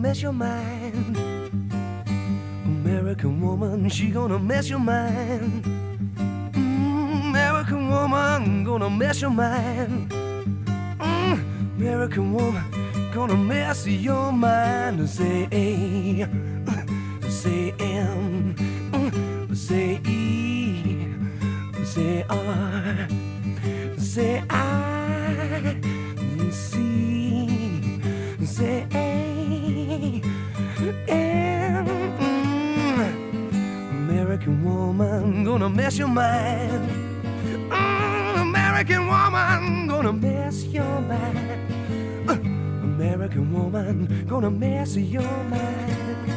mess your mind. American woman, she gonna mess your mind. American woman, gonna mess your mind. American woman, gonna mess your mind. Say A, say M, say E, say R, say I, C, say A, M. American woman, gonna mess your mind. American woman, gonna mess your mind. American woman, gonna mess your mind.